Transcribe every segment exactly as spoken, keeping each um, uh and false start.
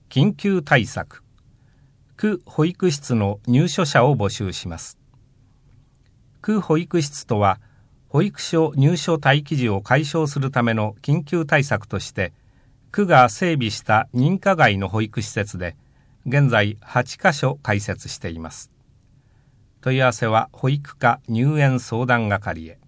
緊急対策。区保育室の入所者を募集します。区保育室とは、保育所入所待機児を解消するための緊急対策として、区が整備した認可外の保育施設で、現在はちかしょ開設しています。問い合わせは保育課入園相談係へ。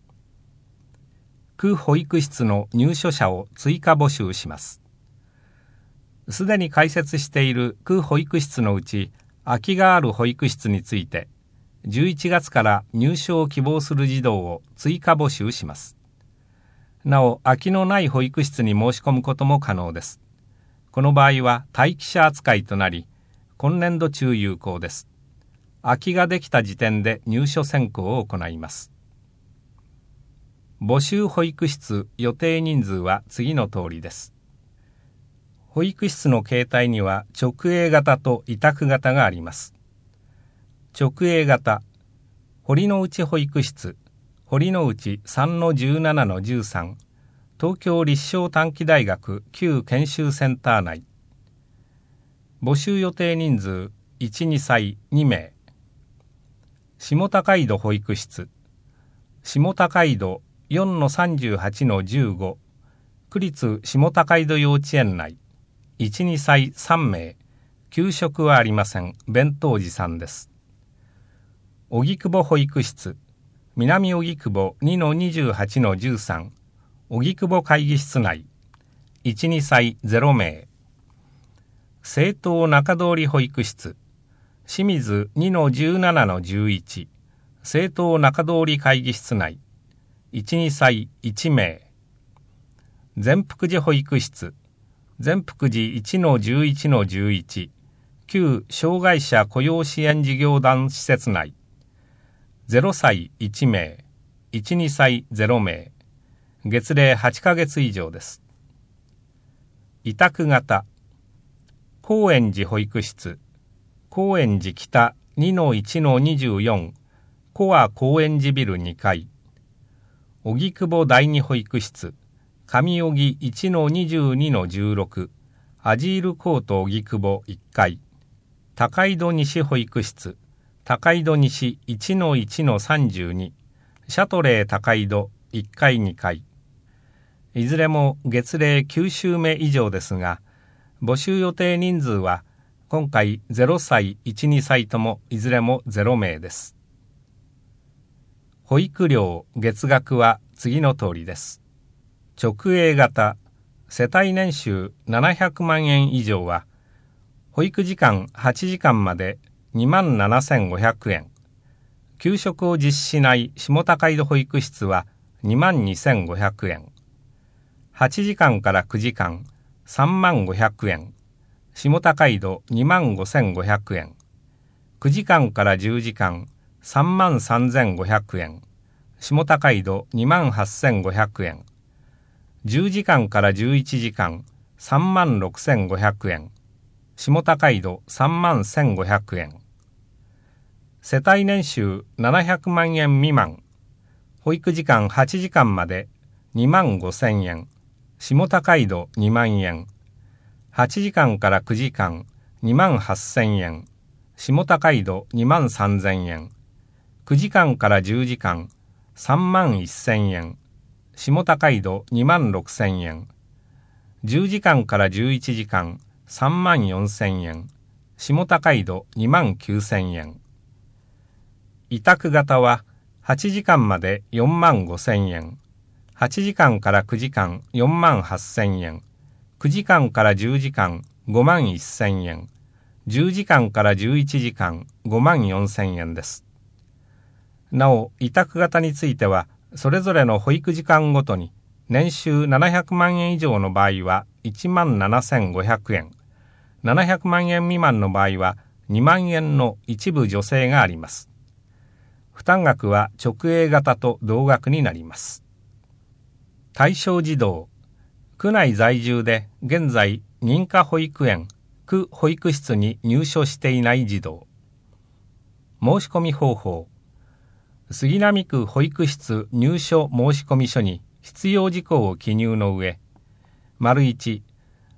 区保育室の入所者を追加募集します。すでに開設している区保育室のうち、空きがある保育室について、じゅういちがつから入所を希望する児童を追加募集します。なお、空きのない保育室に申し込むことも可能です。この場合は待機者扱いとなり、今年度中有効です。空きができた時点で入所選考を行います。募集保育室予定人数は次の通りです。保育室の形態には直営型と委託型があります。直営型、堀之内保育室、堀之内 さんのじゅうななのじゅうさん、東京立正短期大学旧研修センター内。募集予定人数いち、にさいにめい。下高井戸保育室、下高井戸 よんのさんじゅうはちのじゅうご、区立下高井戸幼稚園内。いち、にさいさんめい、給食はありません。弁当持参です。荻窪保育室、南荻窪 にのにじゅうはちのじゅうさん、荻窪会議室内。いち、にさいゼロめい。青東中通保育室、清水 にのじゅうななのじゅういち、青東中通会議室内。いち、にさいいちめい。善福寺保育室、善福寺 いちのじゅういちのじゅういち、旧障害者雇用支援事業団施設内。ゼロさいいちめい、いち、にさいゼロめい。月齢はちかげつ以上です。委託型、高円寺保育室、高円寺北 にのいちのにじゅうよん、コア高円寺ビルにかい。荻窪第二保育室、上荻 いちのにじゅうにのじゅうろく、アジールコート荻窪いっかい。高井戸西保育室、高井戸西 いちのいちのさんじゅうに、シャトレー高井戸いっかいにかい。いずれも月齢きゅうしゅうめ以上ですが、募集予定人数は今回ゼロさい、いち、にさいともいずれもゼロめいです。保育料月額は次の通りです。直営型、世帯年収ななひゃくまんえん以上は、保育時間はちじかんまでにまんななせんごひゃくえん。給食を実施しない下高井戸保育室はにまんにせんごひゃくえん。はちじかんからくじかん、さんまんごひゃくえん。下高井戸にまんごせんごひゃくえん。くじかんからじゅうじかん、さんまんさんぜんごひゃくえん。下高井戸にまんはっせんごひゃくえん。じゅうじかんからじゅういちじかん、さんまんろくせんごひゃくえん。下高井戸さんまんせんごひゃくえん。世帯年収ななひゃくまんえん未満。保育時間はちじかんまでにまんごせんえん。下高井戸にまんえん。はちじかんからくじかんにまんはっせんえん。下高井戸にまんさんぜんえん。くじかんからじゅうじかんさんまんせんえん。下高井戸にまんろくせんえん。じゅうじかんからじゅういちじかんさんまんよんせんえん。下高井戸にまんきゅうせんえん。委託型ははちじかんまでよんまんごせんえん。はちじかんからくじかんよんまんはっせんえん。くじかんからじゅうじかんごまんせんえん。じゅうじかんからじゅういちじかんごまんよんせんえんです。なお、委託型については、それぞれの保育時間ごとに年収ななひゃくまんえん以上の場合はいちまんななせんごひゃくえん、ななひゃくまんえん未満の場合はにまんえんの一部助成があります。負担額は直営型と同額になります。対象児童、区内在住で現在認可保育園、区保育室に入所していない児童。申し込み方法、杉並区保育室入所申込書に必要事項を記入の上、丸いち、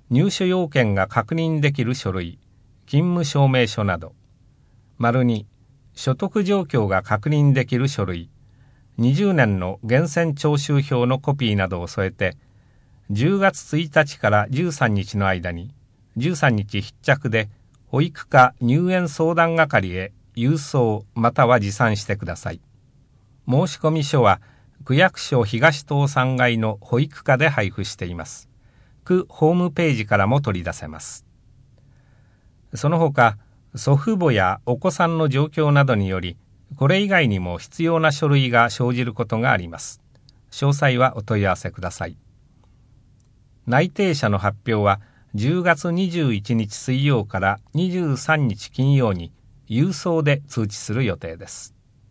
入所要件が確認できる書類、勤務証明書など。丸に、所得状況が確認できる書類、にじゅうねんの源泉徴収票のコピーなどを添えて、じゅうがつついたちからじゅうさんにちの間に、じゅうさんにち必着で保育課入園相談係へ郵送または持参してください。申込書は区役所東棟さんがいの保育課で配布しています。区ホームページからも取り出せます。その他、祖父母やお子さんの状況などにより、これ以外にも必要な書類が生じることがあります。詳細はお問い合わせください。内定者の発表はじゅうがつにじゅういちにち水曜からにじゅうさんにち金曜に郵送で通知する予定です。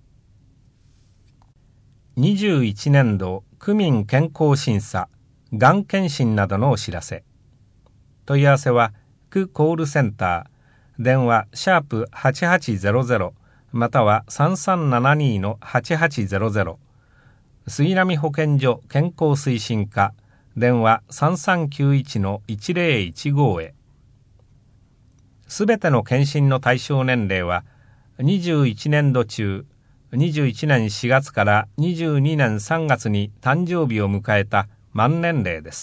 にじゅういちねんど区民健康審査、がん検診などのお知らせ。問い合わせは区コールセンター、電話シャープはちはちゼロゼロまたはさんさんななにのはちはちゼロゼロ、杉並保健所健康推進課、電話さんさんきゅういちのいちぜろいちごへ。すべての検診の対象年齢はにじゅういちねんど中、にじゅういちねんしがつからにじゅうにねんさんがつに誕生日を迎えた満年齢です。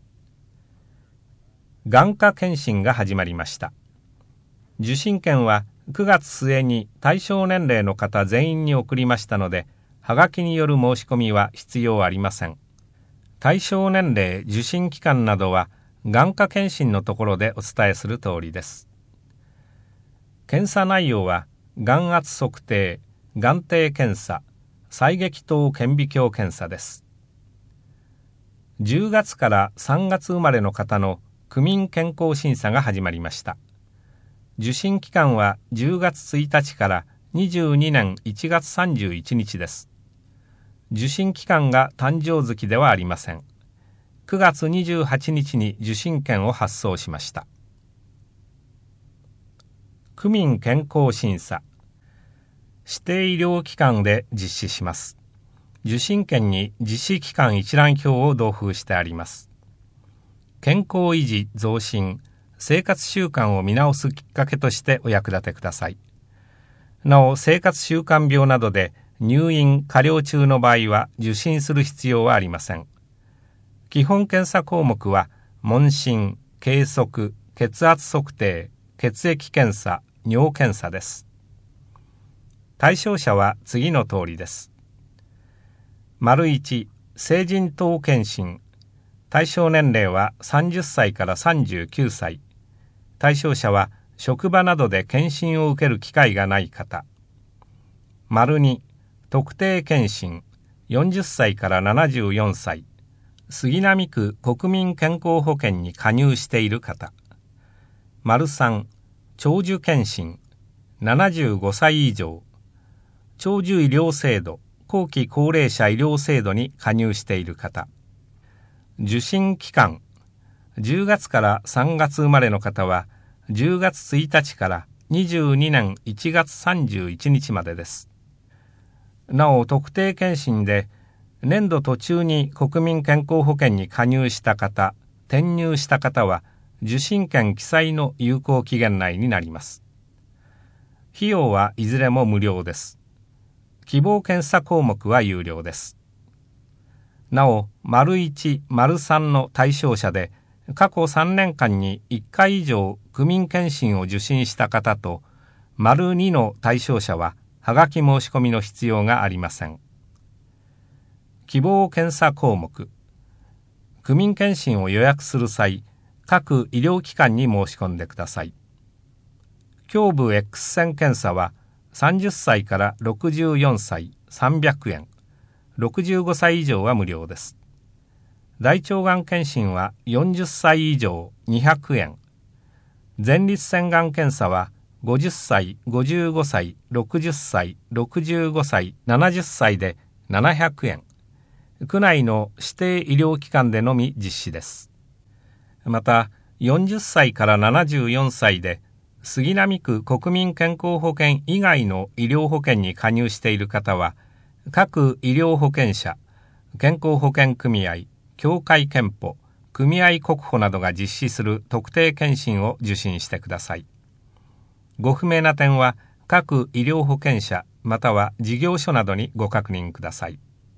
眼科検診が始まりました。受診券はくがつすえに対象年齢の方全員に送りましたので、はがきによる申し込みは必要ありません。対象年齢、受診期間などは眼科検診のところでお伝えする通りです。検査内容は眼圧測定、眼底検査、細撃頭顕微鏡検査です。じゅうがつからさんがつ生まれの方の区民健康審査が始まりました。受診期間はじゅうがつついたちからにじゅうにねんいちがつさんじゅういちにちです。受診期間が誕生月ではありません。くがつにじゅうはちにちに受診券を発送しました。区民健康審査、指定医療機関で実施します。受診券に実施期間一覧表を同封してあります。健康維持増進、生活習慣を見直すきっかけとしてお役立てください。なお、生活習慣病などで入院・加療中の場合は受診する必要はありません。基本検査項目は問診、計測、血圧測定、血液検査、尿検査です。対象者は次の通りです。丸いち、成人等検診。対象年齢はさんじゅっさいからさんじゅうきゅうさい。対象者は職場などで検診を受ける機会がない方。丸に、特定検診。よんじゅっさいからななじゅうよんさい。杉並区国民健康保険に加入している方。丸さん、長寿検診。ななじゅうごさい以上。長寿医療制度、後期高齢者医療制度に加入している方。受診期間、じゅうがつからさんがつ生まれの方はじゅうがつついたちからにじゅうにねんいちがつさんじゅういちにちまでです。なお、特定検診で年度途中に国民健康保険に加入した方、転入した方は受診券記載の有効期限内になります。費用はいずれも無料です。希望検査項目は有料です。なお、丸いち、丸さんの対象者で過去さんねんかんにいっかい以上区民検診を受診した方と、丸にの対象者ははがき申し込みの必要がありません。希望検査項目。区民検診を予約する際、各医療機関に申し込んでください。胸部 X 線検査はさんじゅっさいからろくじゅうよんさいさんびゃくえん、ろくじゅうごさい以上は無料です。大腸がん検診はよんじゅっさい以上にひゃくえん、前立腺がん検査はごじゅっさい、ごじゅうごさい、ろくじゅっさい、ろくじゅうごさい、ななじゅっさいでななひゃくえん、区内の指定医療機関でのみ実施です。また、よんじゅっさいからななじゅうよんさいで杉並区国民健康保険以外の医療保険に加入している方は、各医療保険者、健康保険組合、協会憲法、 組合国保などが実施する特定健診を受診してください。ご不明な点は各医療保険者または事業所などにご確認ください。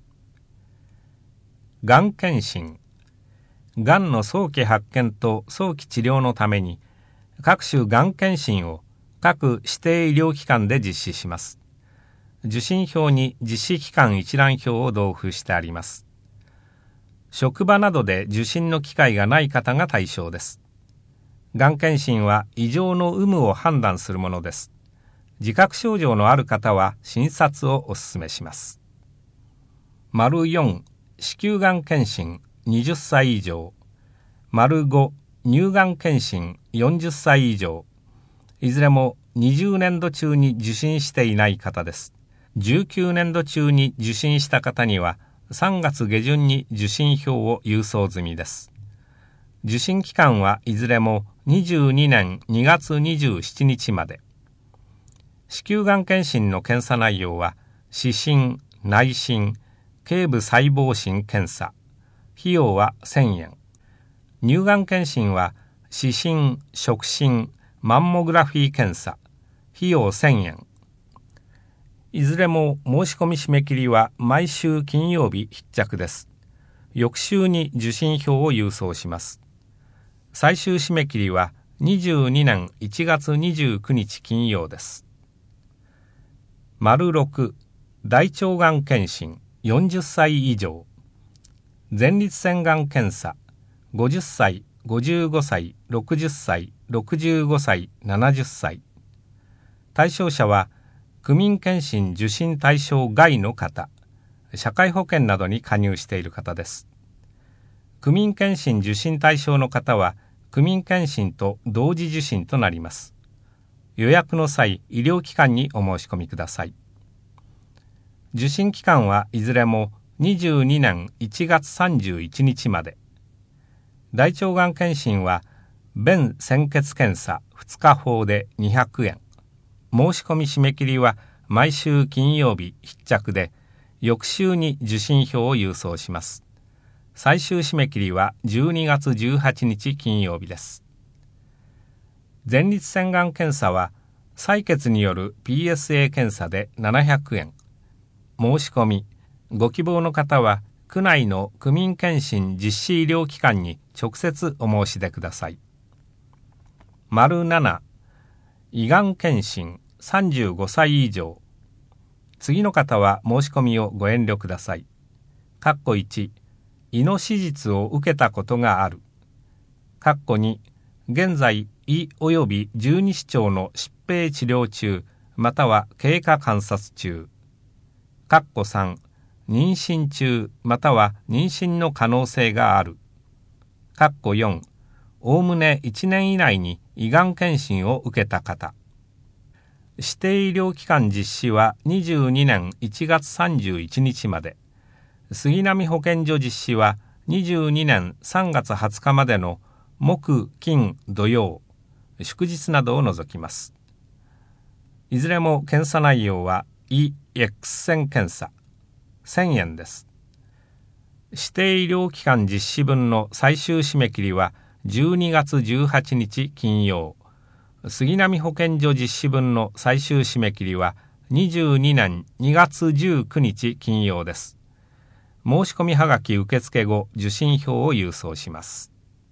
がん検診。がんの早期発見と早期治療のために各種がん検診を各指定医療機関で実施します。受診票に実施機関一覧表を同封してあります。職場などで受診の機会がない方が対象です。がん検診は異常の有無を判断するものです。自覚症状のある方は診察をお勧めします。丸よん、子宮がん検診はたち以上。丸ご、乳がん検診よんじゅっさい以上。いずれもにじゅうねんど中に受診していない方です。じゅうきゅうねんど中に受診した方にはさんがつ下旬に受診票を郵送済みです。受診期間はいずれもにじゅうにねんにがつにじゅうしちにちまで。子宮がん検診の検査内容は視診、内診、頸部細胞診検査。費用はせんえん。乳がん検診は視診、触診、マンモグラフィー検査。費用せんえん。いずれも申し込み締め切りは毎週金曜日必着です。翌週に受診票を郵送します。最終締め切りはにじゅうにねんいちがつにじゅうくにち金曜です。丸ろく、大腸がん検診よんじゅっさい以上。前立腺がん検査ごじゅっさい、ごじゅうごさい、ろくじゅっさい、ろくじゅうごさい、ななじゅっさい。対象者は区民検診受診対象外の方、社会保険などに加入している方です。区民検診受診対象の方は区民検診と同時受診となります。予約の際、医療機関にお申し込みください。受診期間はいずれもにじゅうにねんいちがつさんじゅういちにちまで。大腸がん検診は便潜血検査ふつか法でにひゃくえん。申し込み締め切りは毎週金曜日必着で、翌週に受診票を郵送します。最終締め切りはじゅうにがつじゅうはちにち金曜日です。前立腺がん検査は採血による ピーエスエー 検査でななひゃくえん。申し込み、ご希望の方は区内の区民検診実施医療機関に直接お申し出ください。丸なな、胃がん検診さんじゅうごさい以上。次の方は申し込みをご遠慮ください。かっこいち、胃の手術を受けたことがある。かっこに、現在胃及び十二指腸の疾病治療中または経過観察中。かっこさん、妊娠中または妊娠の可能性がある。かっこよん、おおむねいちねん以内に胃がん検診を受けた方。指定医療機関実施はにじゅうにねんいちがつさんじゅういちにちまで。杉並保健所実施はにじゅうにねんさんがつはつかまでの木、金、土曜、祝日などを除きます。いずれも検査内容は胃 X 線検査せんえんです。指定医療機関実施分の最終締め切りはじゅうにがつじゅうはちにち金曜。杉並保健所実施分の最終締め切りはにじゅうにねんにがつじゅうくにち金曜です。申し込みはがき受付後、受診票を郵送します。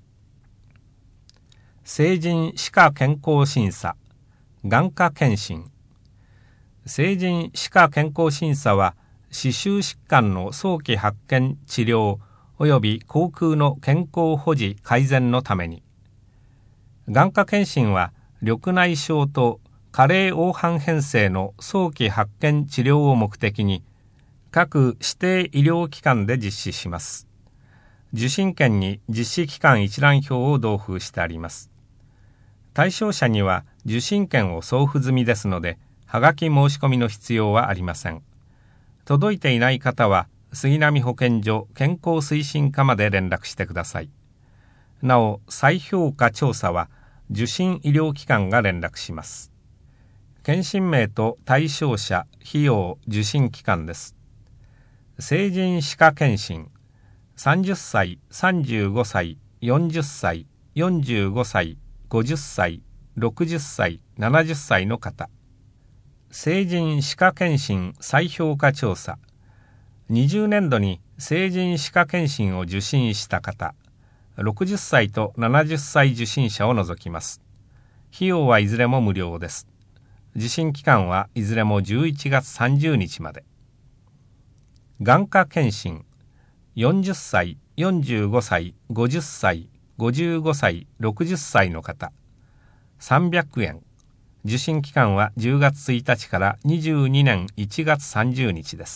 成人歯科健康審査、眼科検診。成人歯科健康審査は、歯周疾患の早期発見・治療及び口腔の健康保持改善のために。眼科検診は、緑内障と加齢黄斑変性の早期発見・治療を目的に、各指定医療機関で実施します。受診券に実施期間一覧表を同封してあります。対象者には受診券を送付済みですので、はがき申し込みの必要はありません。届いていない方は、杉並保健所健康推進課まで連絡してください。なお、再評価調査は、受診医療機関が連絡します。検診名と対象者、費用、受診期間です。成人歯科検診、さんじゅっさい、さんじゅうごさい、 よんじゅっさい、よんじゅうごさい、ごじゅっさい、ろくじゅっさい、ななじゅっさいの方。成人歯科検診再評価調査。にじゅうねんどに成人歯科検診を受診した方、ろくじゅっさいとななじゅっさい受診者を除きます。費用はいずれも無料です。受診期間はいずれもじゅういちがつさんじゅうにちまで。眼科検診。よんじゅっさい、よんじゅうごさい、ごじゅっさい、ごじゅうごさい、ろくじゅっさいの方。さんびゃくえん。受診期間はじゅうがつついたちからにじゅうにねんいちがつさんじゅうにちです。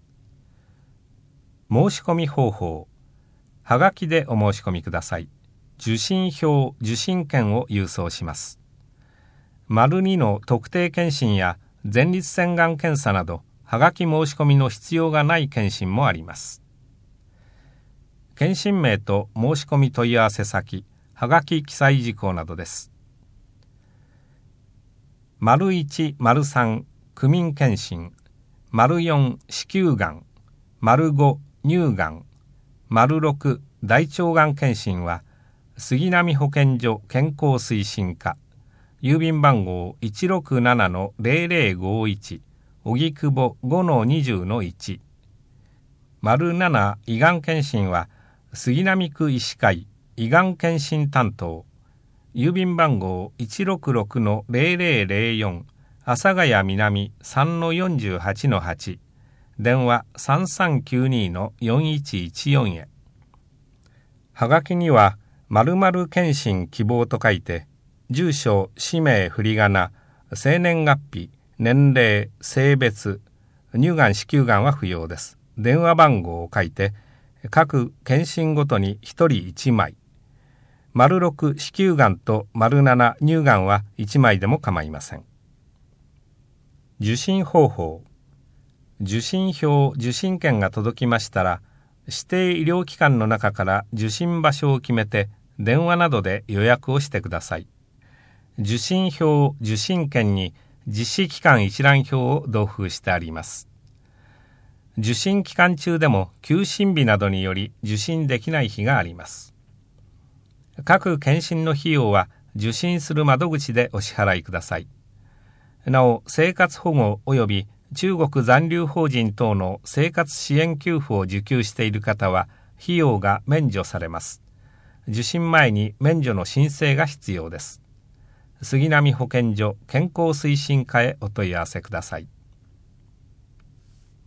申し込み方法。はがきでお申し込みください。受診票、受診券を郵送します。丸にの特定検診や前立腺がん検査など、はがき申し込みの必要がない検診もあります。検診名と申し込み問い合わせ先、はがき記載事項などです。丸いち、丸さん、区民検診。丸よん、子宮がん。丸ご、乳がん。丸ろく、大腸がん検診は、杉並保健所健康推進課。郵便番号 いちろくななのぜろぜろごいち、荻窪 ごのにじゅうのいち。丸なな、胃がん検診は、杉並区医師会胃がん検診担当。郵便番号 いちろくろくのぜろぜろぜろよん、阿佐ヶ谷南 さんのよんじゅうはちのはち。電話 さんさんきゅうにのよんいちいちよん へ。はがきには、〇〇検診希望と書いて、住所、氏名、振り仮名、生年月日、年齢、性別、乳がん、子宮がんは不要です。電話番号を書いて、各検診ごとにひとりいちまい。丸ろく、子宮がんと丸なな、乳がんはいちまいでも構いません。受診方法。受診票、受診券が届きましたら、指定医療機関の中から受診場所を決めて、電話などで予約をしてください。受診票、受診券に実施期間一覧表を同封してあります。受診期間中でも休診日などにより受診できない日があります。各検診の費用は受診する窓口でお支払いください。なお、生活保護及び中国残留邦人等の生活支援給付を受給している方は費用が免除されます。受診前に免除の申請が必要です。杉並保健所健康推進課へお問い合わせください。